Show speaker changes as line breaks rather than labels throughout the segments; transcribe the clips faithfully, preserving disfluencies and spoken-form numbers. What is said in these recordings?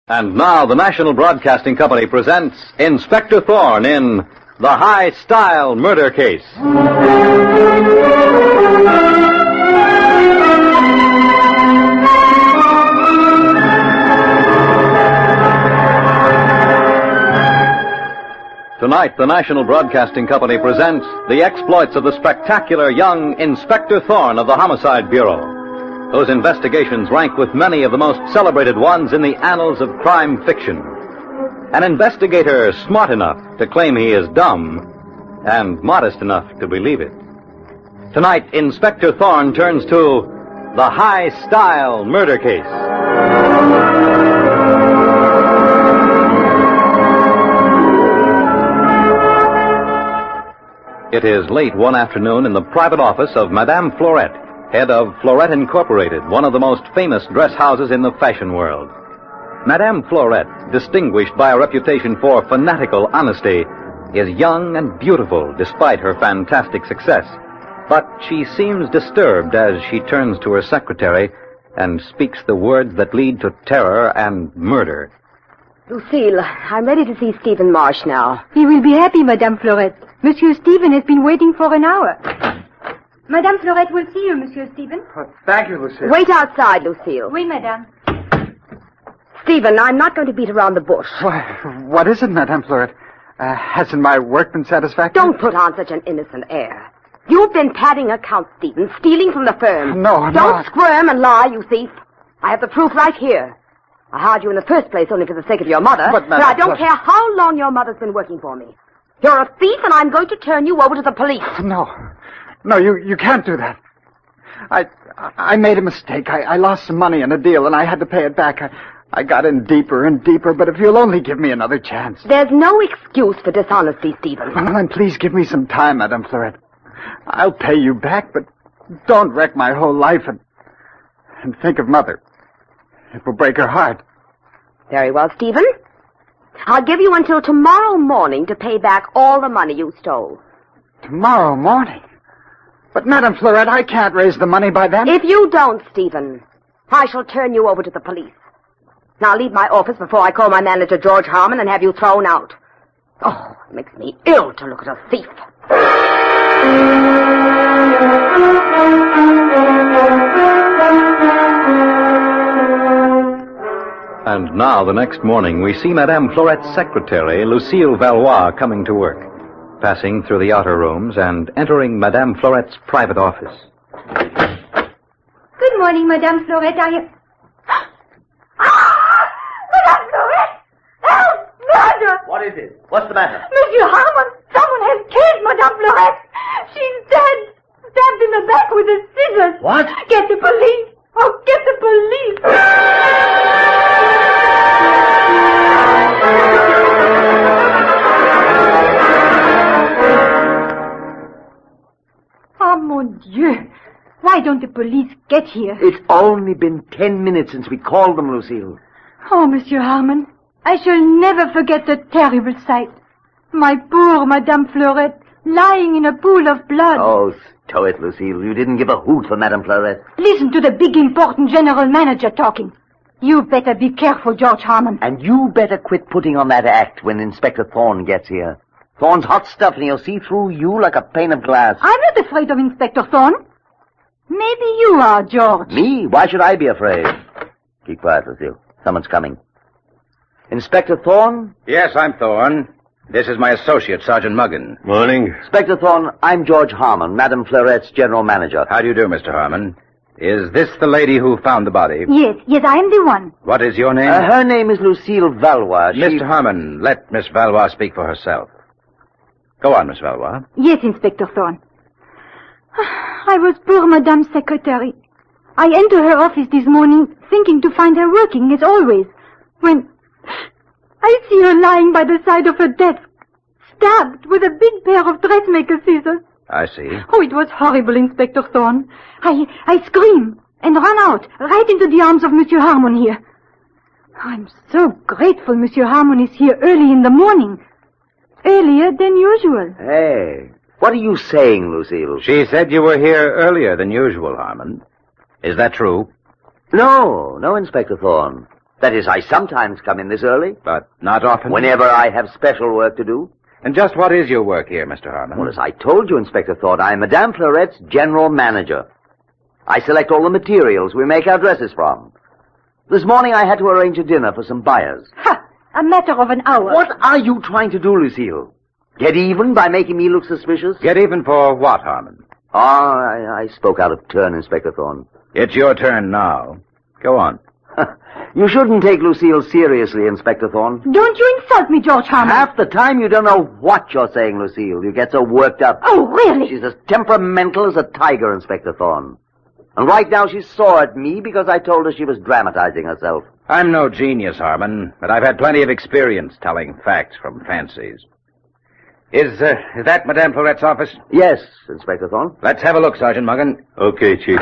And now the National Broadcasting Company presents Inspector Thorne in The High Style Murder Case. Tonight, the National Broadcasting Company presents the exploits of the spectacular young Inspector Thorne of the Homicide Bureau, whose investigations rank with many of the most celebrated ones in the annals of crime fiction. An investigator smart enough to claim he is dumb and modest enough to believe it. Tonight, Inspector Thorne turns to The High Style Murder Case. It is late one afternoon in the private office of Madame Florette, head of Florette Incorporated, one of the most famous dress houses in the fashion world. Madame Florette, distinguished by a reputation for fanatical honesty, is young and beautiful despite her fantastic success. But she seems disturbed as she turns to her secretary and speaks the words that lead to terror and murder.
Lucille, I'm ready to see Stephen Marsh now.
He will be happy, Madame Florette. Monsieur Stephen has been waiting for an hour. Madame Florette will see you, Monsieur Stephen.
Oh, thank you, Lucille.
Wait outside, Lucille.
Oui, Madame.
Stephen, I'm not going to beat around the bush.
Why, what is it, Madame Florette? Uh, hasn't my work been satisfactory?
Don't put on such an innocent air. You've been padding accounts, Stephen, stealing from the firm.
No, I'm
Don't
not.
squirm and lie, you thief. I have the proof right here. I hired you in the first place only for the sake of your mother.
But,
but I don't care how long your mother's been working for me. You're a thief, and I'm going to turn you over to the police.
No. No, you, you can't do that. I I made a mistake. I, I lost some money in a deal, and I had to pay it back. I, I got in deeper and deeper, but if you'll only give me another chance.
There's no excuse for dishonesty, Stephen.
Well, then please give me some time, Madame Florette. I'll pay you back, but don't wreck my whole life and, and think of Mother. It will break her heart.
Very well, Stephen. I'll give you until tomorrow morning to pay back all the money you stole.
Tomorrow morning? But, Madame Florette, I can't raise the money by then.
If you don't, Stephen, I shall turn you over to the police. Now leave my office before I call my manager, George Harmon, and have you thrown out. Oh, it makes me ill to look at a thief.
And now, the next morning, we see Madame Florette's secretary, Lucille Valois, coming to work, passing through the outer rooms and entering Madame Florette's private office.
Good morning, Madame Florette. I...
Ah! Madame Florette! Help! Murder!
What is it? What's the matter?
Monsieur Harmon! Someone has killed Madame Florette! She's dead! Stabbed in the back with a scissors!
What?
Get the police! Oh, get the police!
Oh, mon Dieu. Why don't the police get here?
It's only been ten minutes since we called them, Lucille.
Oh, Monsieur Harmon, I shall never forget the terrible sight. My poor Madame Florette lying in a pool of blood.
Oh, stow it, Lucille. You didn't give a hoot for Madame Florette.
Listen to the big, important general manager talking. You better be careful, George Harmon.
And you better quit putting on that act when Inspector Thorne gets here. Thorne's hot stuff, and he'll see through you like a pane of glass.
I'm not afraid of Inspector Thorne. Maybe you are, George.
Me? Why should I be afraid? Keep quiet, Lucille. Someone's coming. Inspector Thorne?
Yes, I'm Thorne. This is my associate, Sergeant Muggin.
Morning.
Inspector Thorne, I'm George Harmon, Madame Florette's general manager.
How do you do, Mister Harmon? Is this the lady who found the body?
Yes, yes, I am the one.
What is your name?
Uh, her name is Lucille Valois. She...
Mister Harmon, let Miss Valois speak for herself. Go on, Miss Valois.
Yes, Inspector Thorne. I was poor Madame's secretary. I entered her office this morning thinking to find her working as always, when I see her lying by the side of her desk, stabbed with a big pair of dressmaker scissors.
I see.
Oh, it was horrible, Inspector Thorne. I, I screamed and ran out, right into the arms of Monsieur Harmon here. I'm so grateful Monsieur Harmon is here early in the morning. Earlier than usual.
Hey, what are you saying, Lucille?
She said you were here earlier than usual, Harmon. Is that true?
No, no, Inspector Thorne. That is, I sometimes come in this early.
But not often?
Whenever I have special work to do.
And just what is your work here, Mister Harmon?
Well, as I told you, Inspector Thorne, I am Madame Florette's general manager. I select all the materials we make our dresses from. This morning I had to arrange a dinner for some buyers.
Ha! A matter of an hour.
What are you trying to do, Lucille? Get even by making me look suspicious?
Get even for what, Harmon?
Oh, I, I spoke out of turn, Inspector Thorne.
It's your turn now. Go on.
You shouldn't take Lucille seriously, Inspector Thorne.
Don't you insult me, George Harmon.
Half the time you don't know what you're saying, Lucille. You get so worked up.
Oh, really?
She's as temperamental as a tiger, Inspector Thorne. And right now she's sore at me because I told her she was dramatizing herself.
I'm no genius, Harmon, but I've had plenty of experience telling facts from fancies. Is, uh, is that Madame Florette's office?
Yes, Inspector Thorne.
Let's have a look, Sergeant Muggen.
Okay, Chief.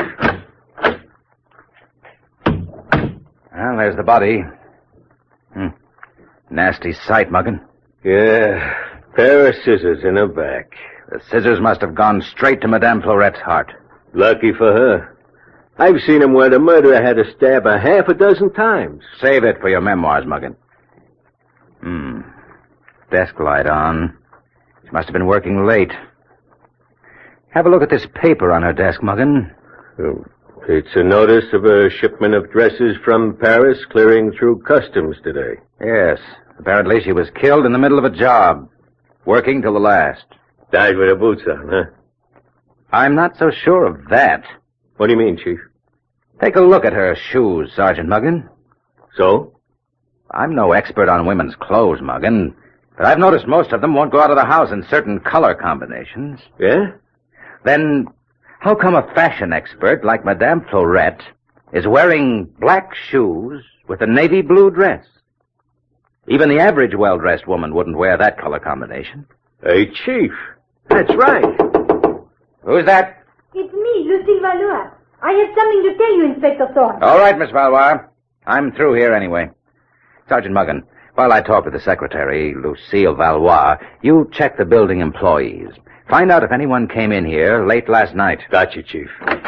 Well, there's the body. Hmm. Nasty sight, Muggen.
Yeah, pair of scissors in her back.
The scissors must have gone straight to Madame Florette's heart.
Lucky for her. I've seen him where the murderer had to stab her half a dozen times.
Save it for your memoirs, Muggen. Hmm. Desk light on. She must have been working late. Have a look at this paper on her desk, Muggen.
Oh, it's a notice of a shipment of dresses from Paris clearing through customs today.
Yes. Apparently she was killed in the middle of a job. Working till the last.
Died with her boots on, huh?
I'm not so sure of that.
What do you mean, Chief?
Take a look at her shoes, Sergeant Muggen.
So?
I'm no expert on women's clothes, Muggen, but I've noticed most of them won't go out of the house in certain color combinations.
Yeah?
Then how come a fashion expert like Madame Florette is wearing black shoes with a navy blue dress? Even the average well-dressed woman wouldn't wear that color combination.
Hey, Chief. That's right.
Who's that?
It's me, Lucille Valois. I have something to tell you, Inspector Thorne.
All right, Miss Valois. I'm through here anyway. Sergeant Muggen, while I talk with the secretary, Lucille Valois, you check the building employees. Find out if anyone came in here late last night.
Gotcha, Chief.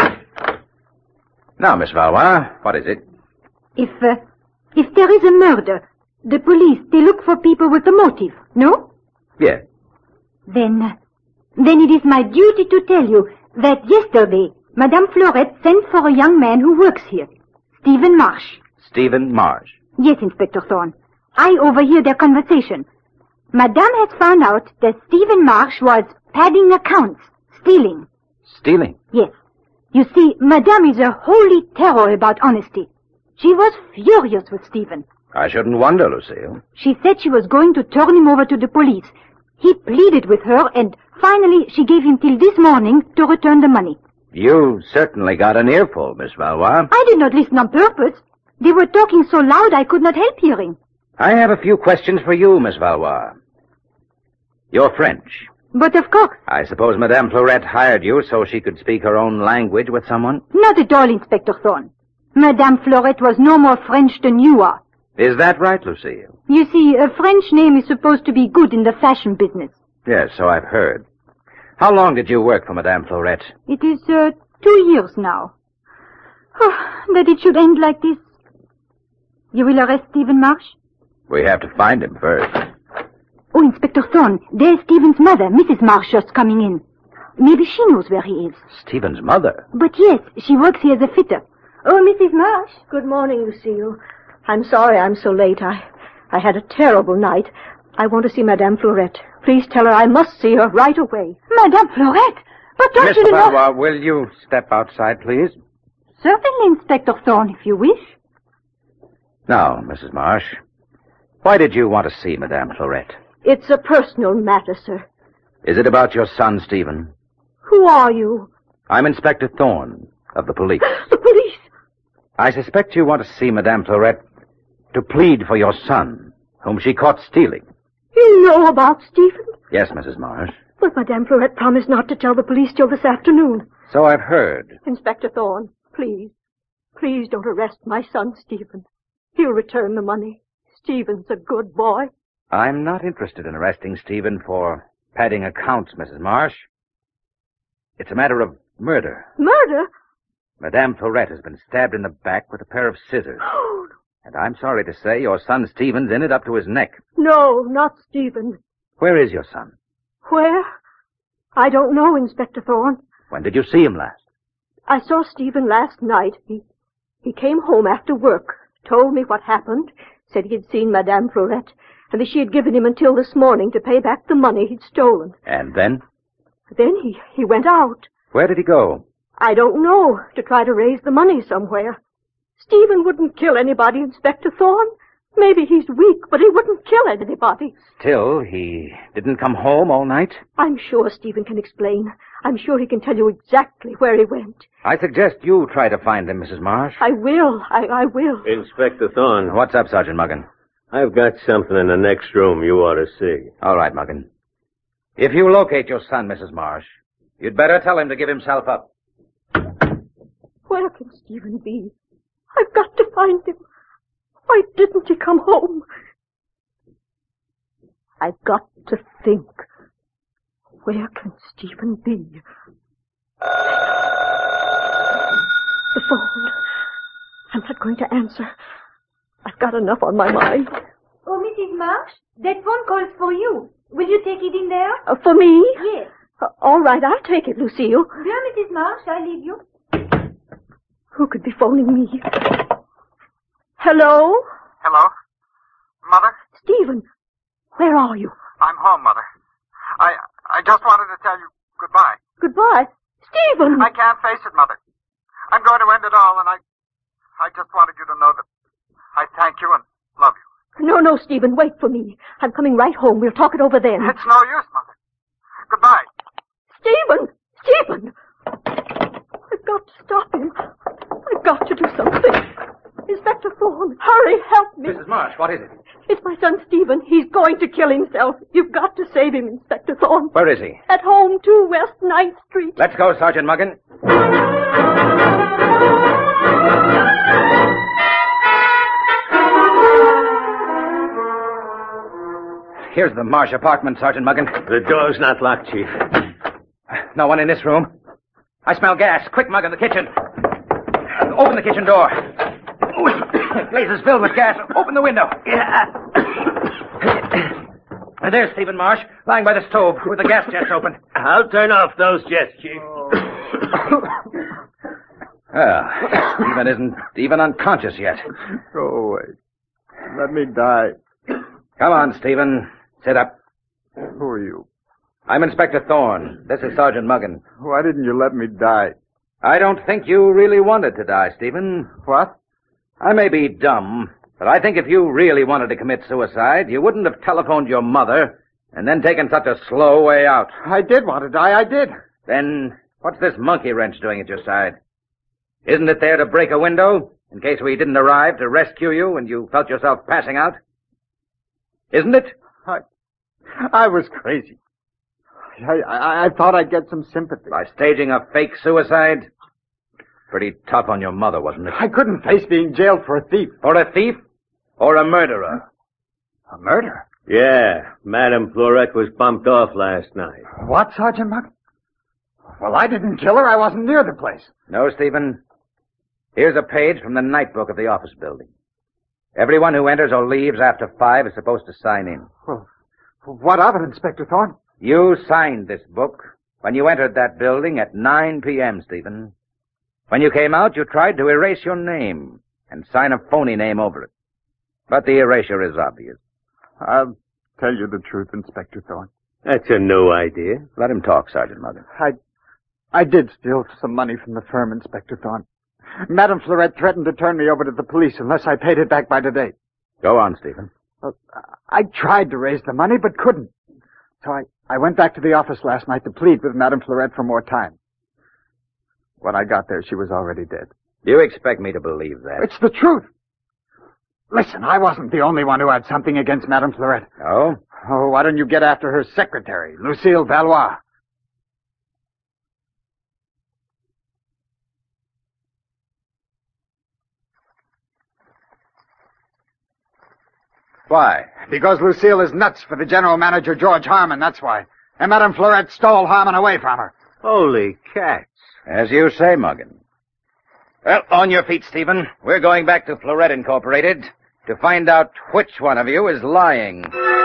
Now, Miss Valois, what is it?
If, uh, if there is a murder, the police, they look for people with a motive, no?
Yes.
Then, uh, then it is my duty to tell you that yesterday, Madame Florette sent for a young man who works here, Stephen Marsh.
Stephen Marsh?
Yes, Inspector Thorne. I overhear their conversation. Madame has found out that Stephen Marsh was padding accounts, stealing.
Stealing?
Yes. You see, Madame is a holy terror about honesty. She was furious with Stephen.
I shouldn't wonder, Lucille.
She said she was going to turn him over to the police. He pleaded with her, and finally she gave him till this morning to return the money.
You certainly got an earful, Miss Valois.
I did not listen on purpose. They were talking so loud I could not help hearing.
I have a few questions for you, Miss Valois. You're French.
But of course.
I suppose Madame Florette hired you so she could speak her own language with someone?
Not at all, Inspector Thorne. Madame Florette was no more French than you are.
Is that right, Lucille?
You see, a French name is supposed to be good in the fashion business.
Yes, so I've heard. How long did you work for Madame Florette?
It is, uh, two years now. Oh, that it should end like this. You will arrest Stephen Marsh?
We have to find him first.
Oh, Inspector Thorne, there's Stephen's mother, Missus Marsh, just coming in. Maybe she knows where he is.
Stephen's mother?
But yes, she works here as a fitter. Oh, Missus Marsh.
Good morning, Lucille. I'm sorry I'm so late. I, I had a terrible night. I want to see Madame Florette. Please tell her I must see her right away.
Madame Florette? But don't
Miss
you know...
Valois, will you step outside, please?
Certainly, Inspector Thorne, if you wish.
Now, Missus Marsh, why did you want to see Madame Florette?
It's a personal matter, sir.
Is it about your son, Stephen?
Who are you?
I'm Inspector Thorne of the police.
The police?
I suspect you want to see Madame Florette to plead for your son, whom she caught stealing.
You know about Stephen?
Yes, Missus Marsh.
But Madame Florette promised not to tell the police till this afternoon.
So I've heard.
Inspector Thorne, please. Please don't arrest my son, Stephen. He'll return the money. Stephen's a good boy.
I'm not interested in arresting Stephen for padding accounts, Missus Marsh. It's a matter of murder.
Murder?
Madame Florette has been stabbed in the back with a pair of scissors.
Oh,
And I'm sorry to say your son Stephen's in it up to his neck.
No, not Stephen.
Where is your son?
Where? I don't know, Inspector Thorne.
When did you see him last?
I saw Stephen last night. He, he came home after work, told me what happened, said he had seen Madame Florette, and that she had given him until this morning to pay back the money he'd stolen.
And then?
Then he, he went out.
Where did he go?
I don't know, to try to raise the money somewhere. Stephen wouldn't kill anybody, Inspector Thorne. Maybe he's weak, but he wouldn't kill anybody.
Still, he didn't come home all night?
I'm sure Stephen can explain. I'm sure he can tell you exactly where he went.
I suggest you try to find him, Missus Marsh.
I will. I, I will.
Inspector Thorne.
What's up, Sergeant Muggin?
I've got something in the next room you ought to see.
All right, Muggin. If you locate your son, Missus Marsh, you'd better tell him to give himself up.
Where can Stephen be? I've got to find him. Why didn't he come home? I've got to think. Where can Stephen be? The phone. I'm not going to answer. I've got enough on my mind.
Oh, Missus Marsh, that phone call's for you. Will you take it in there?
Uh, for me?
Yes.
Uh, all right, I'll take it, Lucille.
Dear Missus Marsh, I leave you.
Who could be phoning me? Hello?
Hello? Mother?
Stephen, where are you?
I'm home, Mother. I I just wanted to tell you goodbye.
Goodbye. Stephen!
I can't face it, Mother. I'm going to end it all, and I I just wanted you to know that I thank you and love you.
No, no, Stephen, wait for me. I'm coming right home. We'll talk it over then.
It's no use, Mother. Goodbye.
Stephen! Stephen! I've got to stop him. I've got to do something. Inspector Thorne, hurry, help me.
Missus Marsh, what is it?
It's my son Stephen. He's going to kill himself. You've got to save him, Inspector Thorne.
Where is he?
At home, two West ninth Street.
Let's go, Sergeant Muggin. Here's the Marsh apartment, Sergeant Muggin.
The door's not locked, Chief.
No one in this room. I smell gas. Quick, Muggin, the kitchen. Open the kitchen door. The place is filled with gas. Open the window. And there's Stephen Marsh, lying by the stove with the gas jets open.
I'll turn off those jets, Chief.
Well, Stephen isn't even unconscious yet.
Go away. Let me die.
Come on, Stephen. Sit up.
Who are you?
I'm Inspector Thorne. This is Sergeant Muggin.
Why didn't you let me die?
I don't think you really wanted to die, Stephen.
What?
I may be dumb, but I think if you really wanted to commit suicide, you wouldn't have telephoned your mother and then taken such a slow way out.
I did want to die. I did.
Then what's this monkey wrench doing at your side? Isn't it there to break a window in case we didn't arrive to rescue you and you felt yourself passing out? Isn't it?
I, I was crazy. I, I, I thought I'd get some sympathy.
By staging a fake suicide? Pretty tough on your mother, wasn't it?
I couldn't face being jailed for a thief.
For a thief? Or a murderer?
A murder?
Yeah, Madame Florette was bumped off last night.
What, Sergeant Muggin? Well, I didn't kill her. I wasn't near the place.
No, Stephen. Here's a page from the night book of the office building. Everyone who enters or leaves after five is supposed to sign in.
Well, what of it, Inspector Thorne?
You signed this book when you entered that building at nine p.m., Stephen. When you came out, you tried to erase your name and sign a phony name over it. But the erasure is obvious.
I'll tell you the truth, Inspector Thorne.
That's a new idea.
Let him talk, Sergeant Muggin.
I, I did steal some money from the firm, Inspector Thorne. Madame Florette threatened to turn me over to the police unless I paid it back by today.
Go on, Stephen.
Well, I tried to raise the money, but couldn't. So I, I went back to the office last night to plead with Madame Florette for more time. When I got there, she was already dead.
Do you expect me to believe that?
It's the truth. Listen, I wasn't the only one who had something against Madame Florette.
Oh?
Oh, why don't you get after her secretary, Lucille Valois?
Why?
Because Lucille is nuts for the general manager, George Harmon, that's why. And Madame Florette stole Harmon away from her.
Holy cats.
As you say, Muggin. Well, on your feet, Stephen. We're going back to Florette Incorporated to find out which one of you is lying.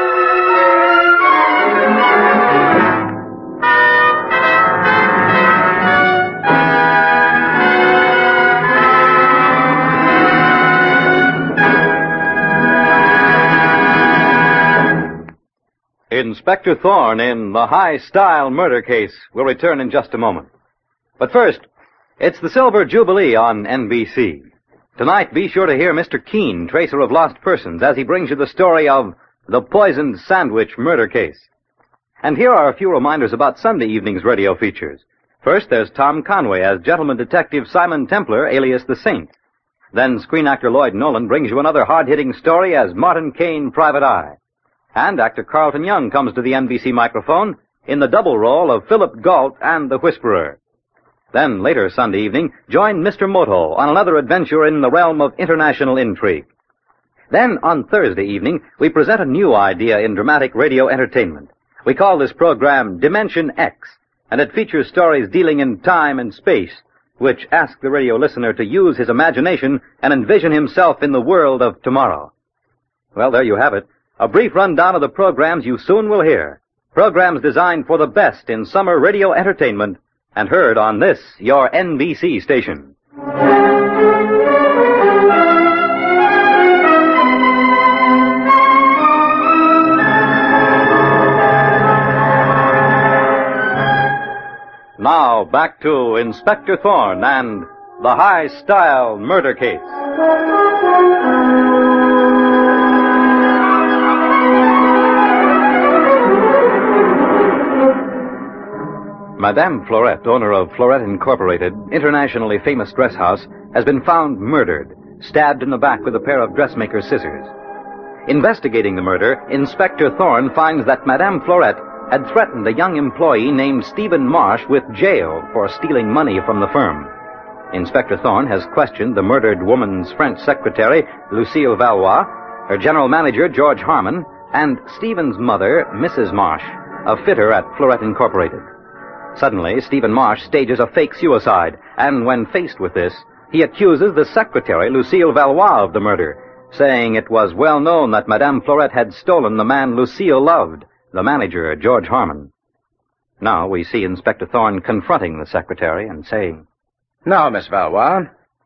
Inspector Thorne in the high-style murder case will return in just a moment. But first, it's the Silver Jubilee on N B C. Tonight, be sure to hear Mister Keene, tracer of lost persons, as he brings you the story of the poisoned sandwich murder case. And here are a few reminders about Sunday evening's radio features. First, there's Tom Conway as gentleman detective Simon Templar, alias the Saint. Then screen actor Lloyd Nolan brings you another hard-hitting story as Martin Kane, Private Eye. And actor Carlton Young comes to the N B C microphone in the double role of Philip Galt and the Whisperer. Then, later Sunday evening, join Mister Moto on another adventure in the realm of international intrigue. Then, on Thursday evening, we present a new idea in dramatic radio entertainment. We call this program Dimension X, and it features stories dealing in time and space, which ask the radio listener to use his imagination and envision himself in the world of tomorrow. Well, there you have it. A brief rundown of the programs you soon will hear. Programs designed for the best in summer radio entertainment and heard on this, your N B C station. Now, back to Inspector Thorne and the high-style murder case. Madame Florette, owner of Florette Incorporated, internationally famous dress house, has been found murdered, stabbed in the back with a pair of dressmaker's scissors. Investigating the murder, Inspector Thorne finds that Madame Florette had threatened a young employee named Stephen Marsh with jail for stealing money from the firm. Inspector Thorne has questioned the murdered woman's French secretary, Lucille Valois, her general manager, George Harmon, and Stephen's mother, Missus Marsh, a fitter at Florette Incorporated. Suddenly, Stephen Marsh stages a fake suicide, and when faced with this, he accuses the secretary, Lucille Valois, of the murder, saying it was well known that Madame Florette had stolen the man Lucille loved, the manager, George Harmon. Now we see Inspector Thorne confronting the secretary and saying,
Now, Miss Valois,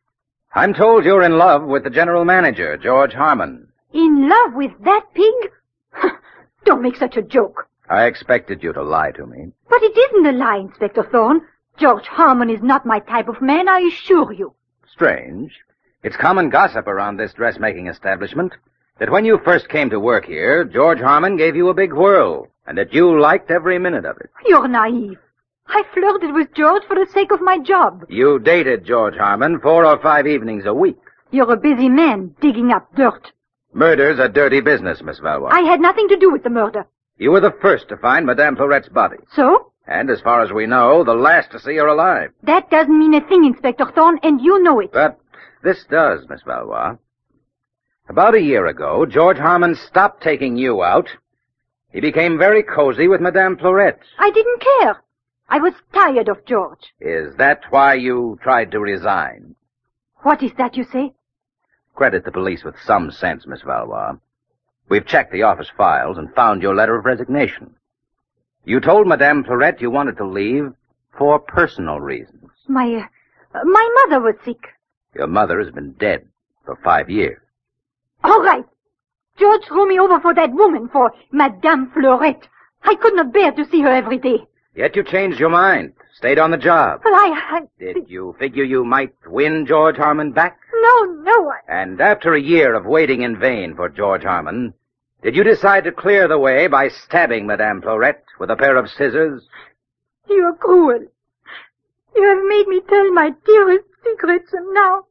I'm told you're in love with the general manager, George Harmon.
In love with that pig?
Don't make such a joke.
I expected you to lie to me.
But it isn't a lie, Inspector Thorne. George Harmon is not my type of man, I assure you.
Strange. It's common gossip around this dressmaking establishment that when you first came to work here, George Harmon gave you a big whirl, and that you liked every minute of it.
You're naive. I flirted with George for the sake of my job.
You dated George Harmon four or five evenings a week.
You're a busy man digging up dirt.
Murder's a dirty business, Miss Valois.
I had nothing to do with the murder.
You were the first to find Madame Florette's body.
So?
And as far as we know, the last to see her alive.
That doesn't mean a thing, Inspector Thorne, and you know it.
But this does, Miss Valois. About a year ago, George Harmon stopped taking you out. He became very cozy with Madame Florette.
I didn't care. I was tired of George.
Is that why you tried to resign?
What is that you say?
Credit the police with some sense, Miss Valois. We've checked the office files and found your letter of resignation. You told Madame Florette you wanted to leave for personal reasons.
My, uh, my mother was sick.
Your mother has been dead for five years.
All right. George threw me over for that woman, for Madame Florette. I could not bear to see her every day.
Yet you changed your mind, stayed on the job.
Well, I... I...
Did you figure you might win George Harmon back?
No, no, I...
And after a year of waiting in vain for George Harmon, did you decide to clear the way by stabbing Madame Florette with a pair of scissors?
You are cruel. You have made me tell my dearest secrets, and now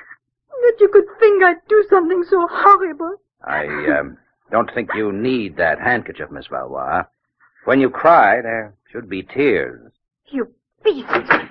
that you could think I'd do something so horrible.
I um, don't think you need that handkerchief, Miss Valois. When you cry, there should be tears.
You beast.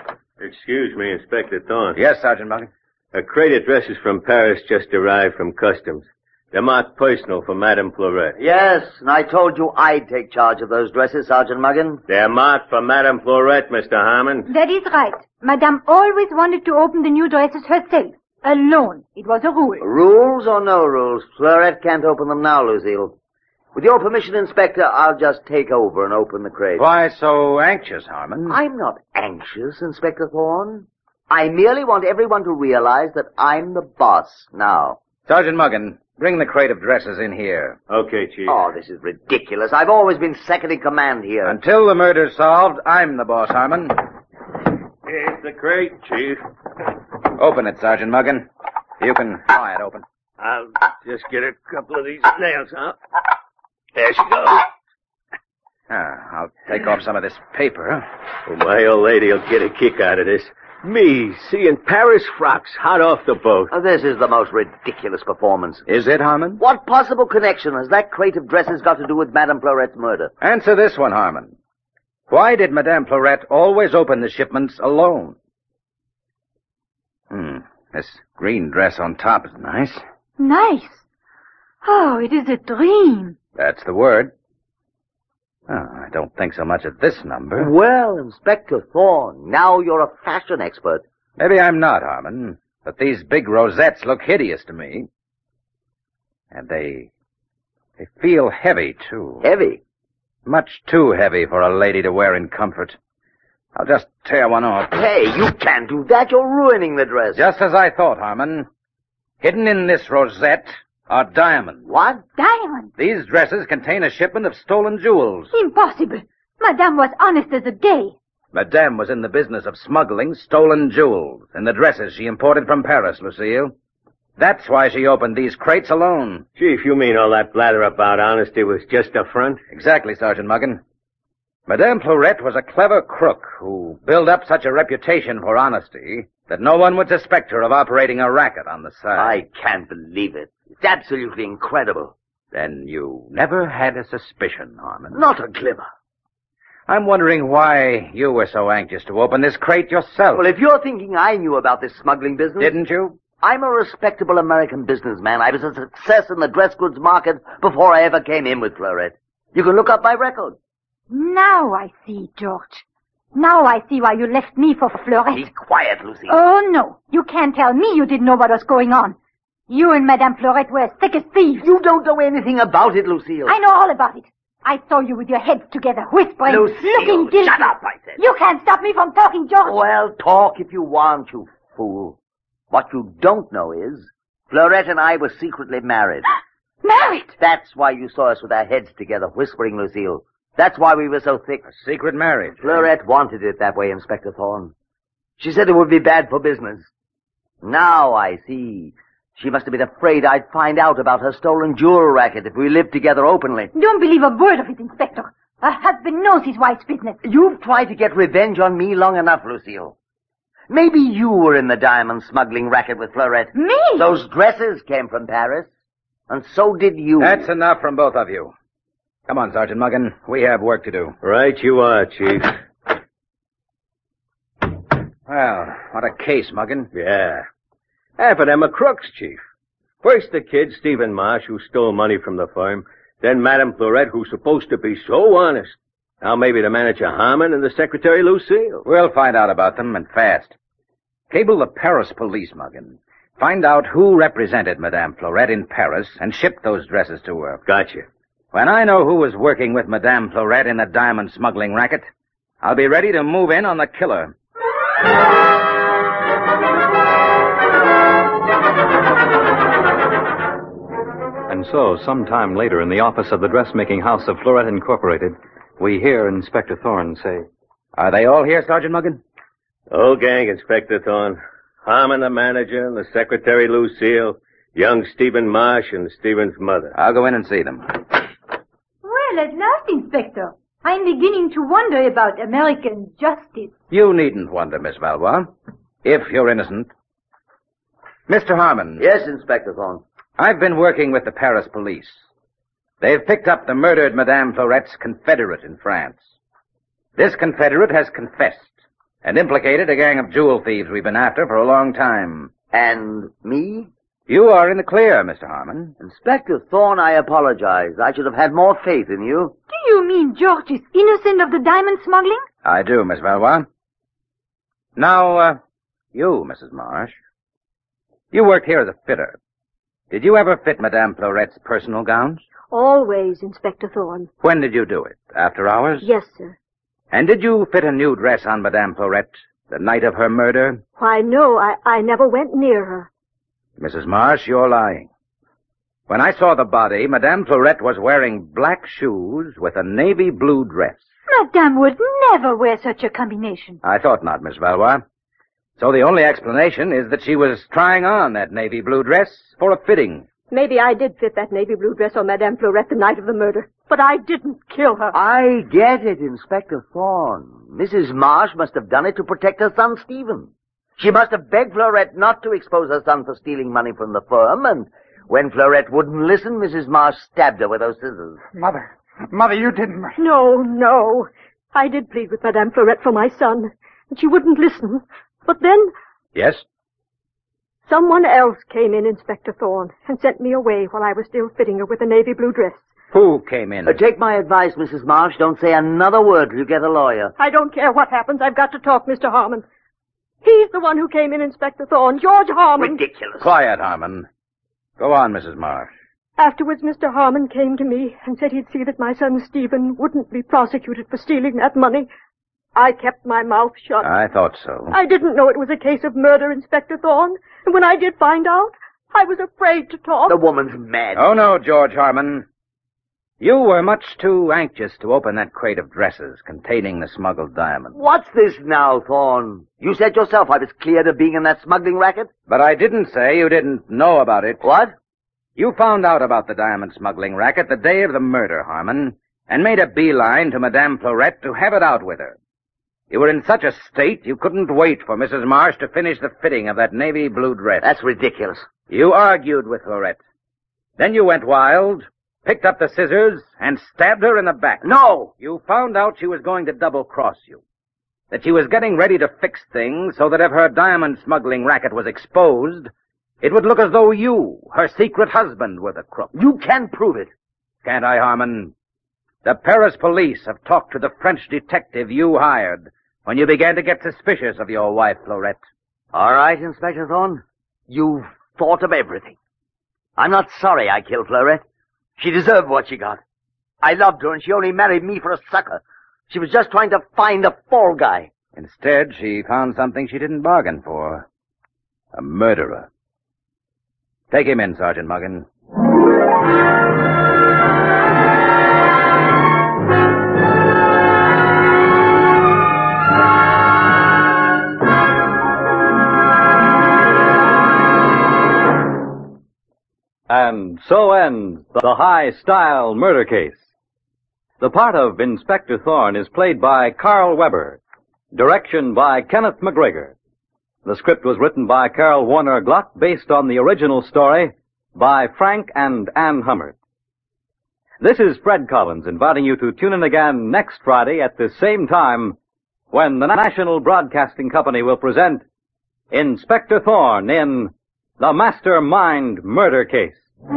Excuse me, Inspector Thorne.
Yes, Sergeant Mulligan.
A crate of dresses from Paris just arrived from customs. They're marked personal for Madame Florette.
Yes, and I told you I'd take charge of those dresses, Sergeant Muggin.
They're marked for Madame Florette, Mister Harmon.
That is right. Madame always wanted to open the new dresses herself. Alone. It was a rule.
Rules or no rules, Florette can't open them now, Lucille. With your permission, Inspector, I'll just take over and open the crate.
Why so anxious, Harmon?
I'm not anxious, Inspector Thorne. I merely want everyone to realize that I'm the boss now.
Sergeant Muggin, bring the crate of dresses in here.
Okay, Chief.
Oh, this is ridiculous. I've always been second in command here.
Until the murder's solved, I'm the boss, Harmon.
Here's the crate, Chief.
Open it, Sergeant Muggin. You can pry it open.
I'll just get a couple of these nails out. There she goes.
Ah, I'll take off some of this paper.
Well, my old lady'll get a kick out of this. Me, seeing Paris frocks hot off the boat.
Oh, this is the most ridiculous performance.
Is it, Harmon?
What possible connection has that crate of dresses got to do with Madame Florette's murder?
Answer this one, Harmon. Why did Madame Florette always open the shipments alone? Hmm, this green dress on top is nice.
Nice. Oh, it is a dream.
That's the word. Oh, I don't think so much of this number.
Well, Inspector Thorne, now you're a fashion expert.
Maybe I'm not, Harmon, but these big rosettes look hideous to me. And they... they feel heavy, too.
Heavy?
Much too heavy for a lady to wear in comfort. I'll just tear one off.
Hey, you can't do that. You're ruining the dress.
Just as I thought, Harmon. Hidden in this rosette are diamonds.
What?
Diamonds.
These dresses contain a shipment of stolen jewels.
Impossible. Madame was honest as the day.
Madame was in the business of smuggling stolen jewels in the dresses she imported from Paris, Lucille. That's why she opened these crates alone.
Chief, you mean all that blather about honesty was just a front?
Exactly, Sergeant Muggin. Madame Florette was a clever crook who built up such a reputation for honesty that no one would suspect her of operating a racket on the side.
I can't believe it. It's absolutely incredible.
Then you never had a suspicion, Harmon?
Not a glimmer.
I'm wondering why you were so anxious to open this crate yourself.
Well, if you're thinking I knew about this smuggling business...
Didn't you?
I'm a respectable American businessman. I was a success in the dress goods market before I ever came in with Florette. You can look up my record.
Now I see, George. Now I see why you left me for Florette.
Be quiet, Lucy.
Oh, no. You can't tell me you didn't know what was going on. You and Madame Florette were as thick as thieves.
You don't know anything about it, Lucille.
I know all about it. I saw you with your heads together, whispering,
Lucille,
looking guilty.
shut up, I said.
You can't stop me from talking, George.
Well, talk if you want, you fool. What you don't know is, Florette and I were secretly married.
Married?
That's why you saw us with our heads together, whispering, Lucille. That's why we were so thick.
A secret marriage.
Florette wanted it that way, Inspector Thorne. She said it would be bad for business. Now I see. She must have been afraid I'd find out about her stolen jewel racket if we lived together openly.
Don't believe a word of it, Inspector. Her husband knows his wife's business.
You've tried to get revenge on me long enough, Lucille. Maybe you were in the diamond smuggling racket with Florette.
Me?
Those dresses came from Paris, and so did you.
That's enough from both of you. Come on, Sergeant Muggin. We have work to do.
Right you are, Chief.
Well, what a case, Muggin.
Yeah. Half of them are crooks, Chief. First the kid, Stephen Marsh, who stole money from the firm. Then Madame Florette, who's supposed to be so honest. Now maybe the manager Harmon and the secretary Lucille.
We'll find out about them, and fast. Cable the Paris police, Muggin. Find out who represented Madame Florette in Paris and shipped those dresses to her.
Gotcha.
When I know who was working with Madame Florette in the diamond smuggling racket, I'll be ready to move in on the killer.
And so, sometime later in the office of the dressmaking house of Florette Incorporated, we hear Inspector Thorne say,
Are they all here, Sergeant Muggin?
Whole gang, Inspector Thorne. Harmon, the manager, and the secretary Lucille, young Stephen Marsh, and Stephen's mother.
I'll go in and see them.
Well, at last, Inspector. I'm beginning to wonder about American justice.
You needn't wonder, Miss Valois, if you're innocent. Mister Harmon.
Yes, Inspector Thorne.
I've been working with the Paris police. They've picked up the murdered Madame Florette's confederate in France. This confederate has confessed and implicated a gang of jewel thieves we've been after for a long time.
And me?
You are in the clear, Mister Harmon.
Inspector Thorne, I apologize. I should have had more faith in you.
Do you mean George is innocent of the diamond smuggling?
I do, Miss Valois. Now, uh, you, Missus Marsh. You worked here as a fitter. Did you ever fit Madame Florette's personal gowns?
Always, Inspector Thorne.
When did you do it? After hours?
Yes, sir.
And did you fit a new dress on Madame Florette the night of her murder?
Why, no, I, I never went near her.
Missus Marsh, you're lying. When I saw the body, Madame Florette was wearing black shoes with a navy blue dress.
Madame would never wear such a combination.
I thought not, Miss Valois. So the only explanation is that she was trying on that navy blue dress for a fitting.
Maybe I did fit that navy blue dress on Madame Florette the night of the murder, but I didn't kill her.
I get it, Inspector Thorne. Missus Marsh must have done it to protect her son, Stephen. She must have begged Florette not to expose her son for stealing money from the firm, and when Florette wouldn't listen, Missus Marsh stabbed her with those scissors.
Mother, Mother, you didn't.
No, no. I did plead with Madame Florette for my son, and she wouldn't listen. But then...
Yes?
Someone else came in, Inspector Thorne, and sent me away while I was still fitting her with a navy blue dress.
Who came in?
Uh, take my advice, Missus Marsh. Don't say another word till you get a lawyer.
I don't care what happens. I've got to talk, Mister Harmon. He's the one who came in, Inspector Thorne. George Harmon.
Ridiculous.
Quiet, Harmon. Go on, Missus Marsh.
Afterwards, Mister Harmon came to me and said he'd see that my son Stephen wouldn't be prosecuted for stealing that money. I kept my mouth shut.
I thought so.
I didn't know it was a case of murder, Inspector Thorne. And when I did find out, I was afraid to talk.
The woman's mad.
Oh, no, George Harmon. You were much too anxious to open that crate of dresses containing the smuggled diamond.
What's this now, Thorne? You said yourself I was cleared of being in that smuggling racket.
But I didn't say you didn't know about it.
What?
You found out about the diamond smuggling racket the day of the murder, Harmon, and made a beeline to Madame Florette to have it out with her. You were in such a state you couldn't wait for Missus Marsh to finish the fitting of that navy blue dress.
That's ridiculous.
You argued with Florette. Then you went wild, picked up the scissors, and stabbed her in the back.
No!
You found out she was going to double-cross you. That she was getting ready to fix things so that if her diamond smuggling racket was exposed, it would look as though you, her secret husband, were the crook.
You can prove it.
Can't I, Harmon? The Paris police have talked to the French detective you hired when you began to get suspicious of your wife, Florette.
All right, Inspector Thorne. You've thought of everything. I'm not sorry I killed Florette. She deserved what she got. I loved her, and she only married me for a sucker. She was just trying to find a fall guy.
Instead, she found something she didn't bargain for. A murderer. Take him in, Sergeant Muggin.
And so ends the high-style murder case. The part of Inspector Thorne is played by Carl Weber. Direction by Kenneth McGregor. The script was written by Carol Warner Gluck based on the original story by Frank and Ann Hummert. This is Fred Collins inviting you to tune in again next Friday at the same time when the National Broadcasting Company will present Inspector Thorne in The Mastermind Murder Case.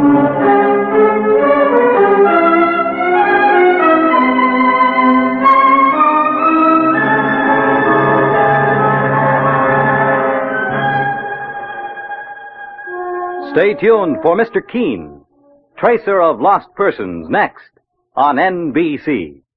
Stay tuned for Mister Keene, Tracer of Lost Persons, next on N B C.